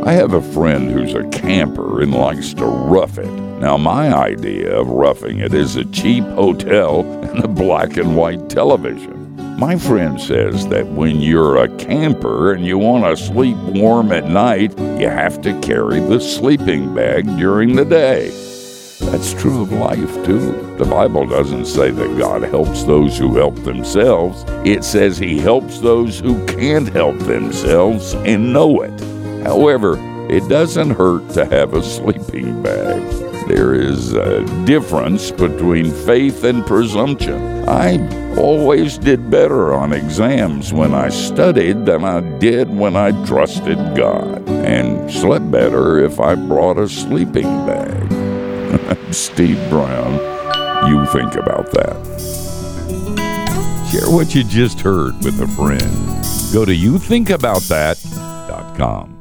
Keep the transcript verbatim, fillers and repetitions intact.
I have a friend who's a camper and likes to rough it. Now, my idea of roughing it is a cheap hotel and a black and white television. My friend says that when you're a camper and you want to sleep warm at night, you have to carry the sleeping bag during the day. That's true of life, too. The Bible doesn't say that God helps those who help themselves. It says he helps those who can't help themselves and know it. However, it doesn't hurt to have a sleeping bag. There is a difference between faith and presumption. I always did better on exams when I studied than I did when I trusted God, and slept better if I brought a sleeping bag. Steve Brown, you think about that. Share what you just heard with a friend. Go to you think about that dot com.